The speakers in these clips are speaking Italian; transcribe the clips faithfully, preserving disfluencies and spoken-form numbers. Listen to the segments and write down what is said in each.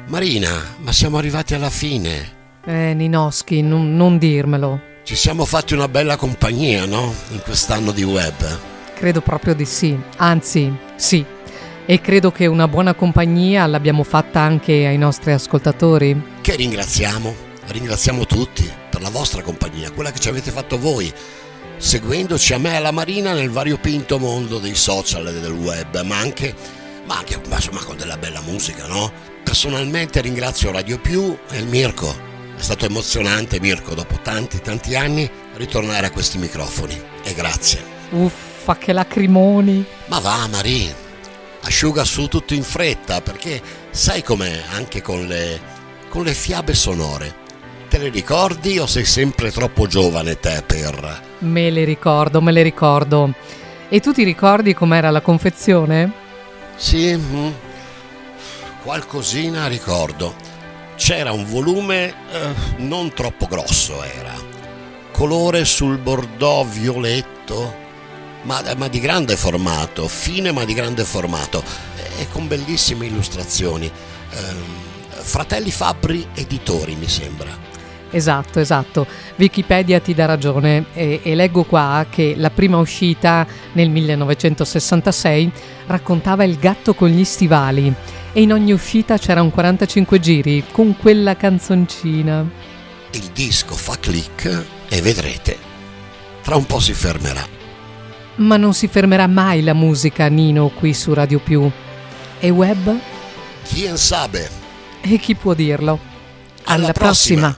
Marina, ma siamo arrivati alla fine. Eh, Ninoschi, non, non dirmelo. Ci siamo fatti una bella compagnia, no? In quest'anno di web. Credo proprio di sì, anzi, sì. E credo che una buona compagnia l'abbiamo fatta anche ai nostri ascoltatori. Che ringraziamo, ringraziamo tutti per la vostra compagnia, quella che ci avete fatto voi, seguendoci a me e alla Marina nel variopinto mondo dei social e del web, ma anche, ma anche ma insomma, con della bella musica, no? Personalmente ringrazio Radio Più e il Mirko. È stato emozionante, Mirko, dopo tanti tanti anni ritornare a questi microfoni. E grazie. Uffa, che lacrimoni. Ma va, Maria, asciuga su tutto in fretta, perché sai com'è anche con le, con le fiabe sonore. Te le ricordi o sei sempre troppo giovane te per... Me le ricordo, me le ricordo. E tu ti ricordi com'era la confezione? Sì, mm, qualcosina ricordo. C'era un volume eh, non troppo grosso, era colore sul bordeaux violetto, ma, ma di grande formato, fine ma di grande formato, e con bellissime illustrazioni. Eh, Fratelli Fabbri Editori, mi sembra. Esatto, esatto. Wikipedia ti dà ragione e, e leggo qua che la prima uscita nel millenovecentosessantasei raccontava il gatto con gli stivali e in ogni uscita c'era un quarantacinque giri con quella canzoncina. Il disco fa click e vedrete, tra un po' si fermerà. Ma non si fermerà mai la musica, Nino, qui su Radio Più. E web? Chi sabe? E chi può dirlo? Alla, Alla prossima. prossima.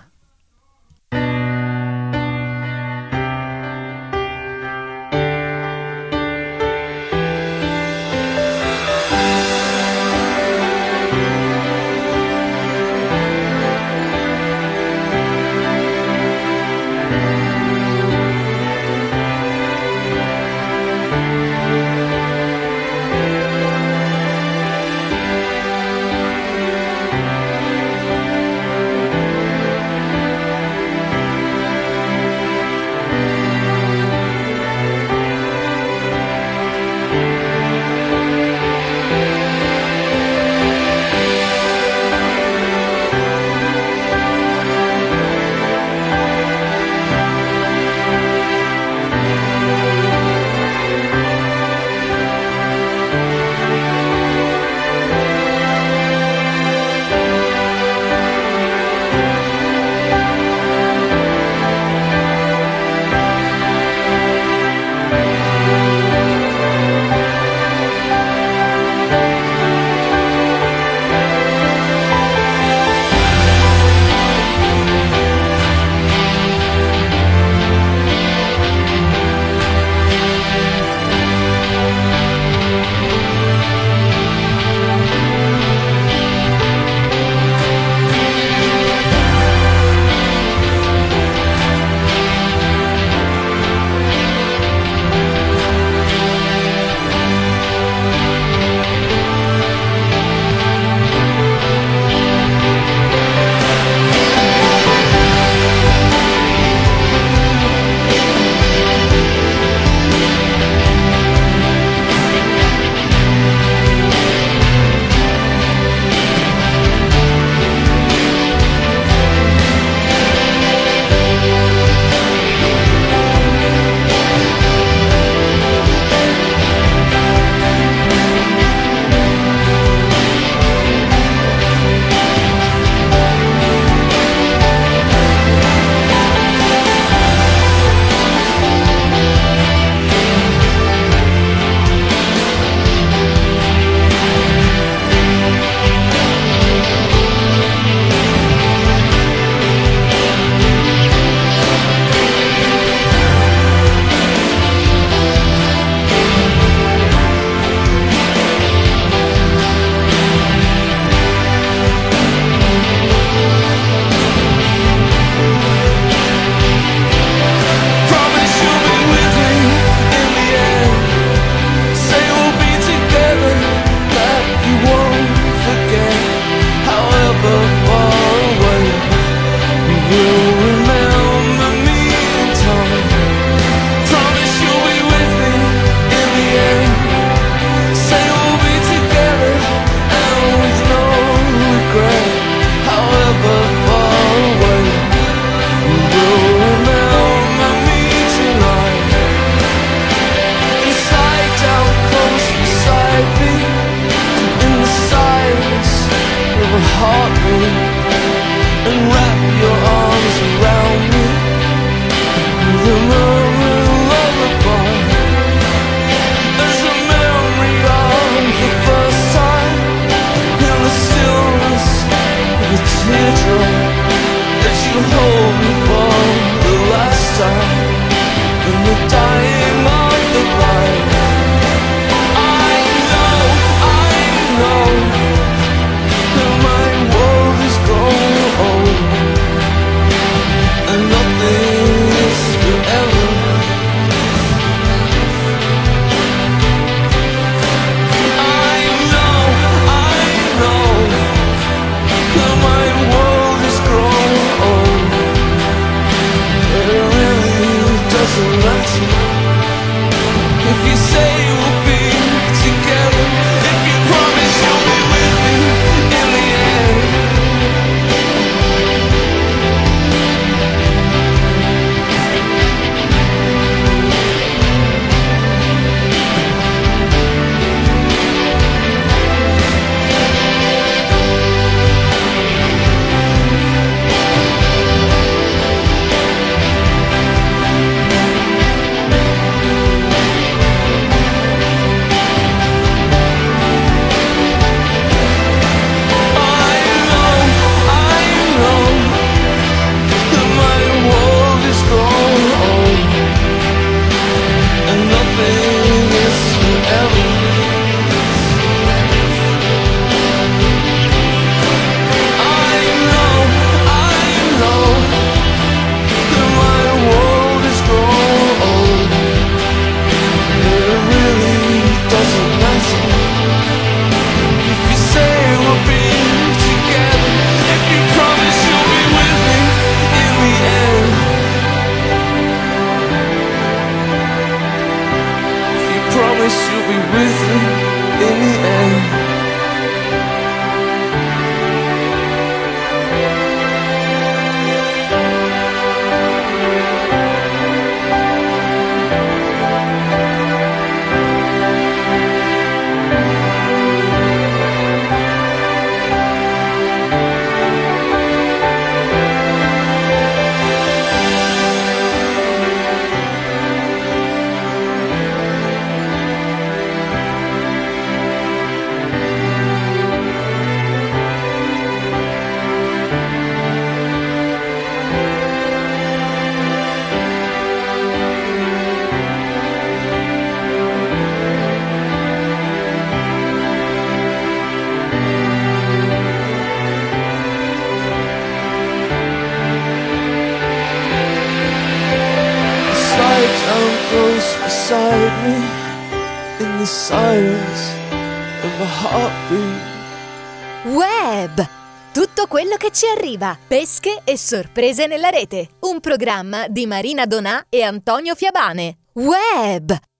beside me in the silence of a heartbeat. Web! Tutto quello che ci arriva, pesche e sorprese nella rete. Un programma di Marina Donà e Antonio Fiabane. Web!